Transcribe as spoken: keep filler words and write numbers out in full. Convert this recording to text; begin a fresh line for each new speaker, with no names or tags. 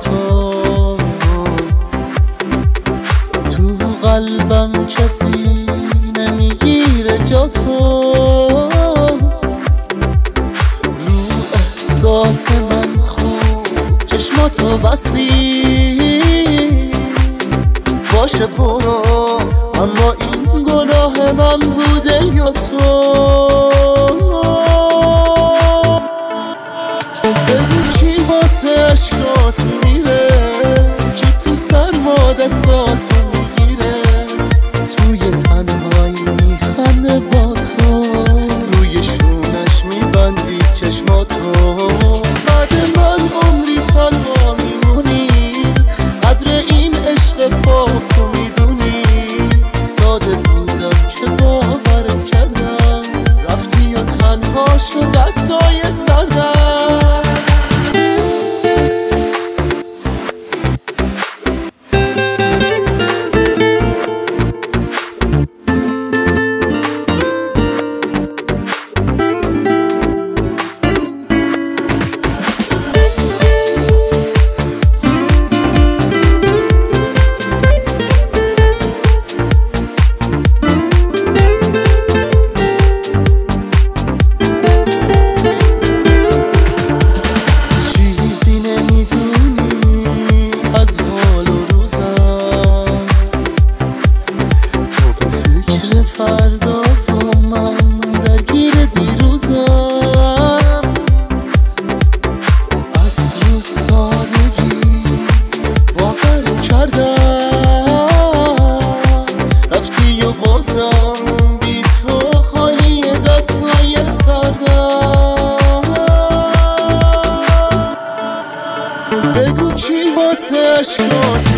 تو، تو قلبم کسی نمیگیره جا تو، رو احساس من خوب چشماتو بسی. باشه برو، اما این گناه من بوده یا تو؟ بگو کی واسه عشقات میمیره، کی تو سرما دستاتو میگیره، توی تنهایی میخنده با تو، روی شونش میبندی چشماتو. بعد من عمری تنها میمونی، قدر این عشق پاکو میدونی. ساده بودم که باورت کردم، رفتی و تنها شد دستای سردم. فردا با من درگیر دیروزم، از رو سادگی باورت کردم، رفتی و بازم بی تو خالی دستای سردم. بگو کی واسه عشقات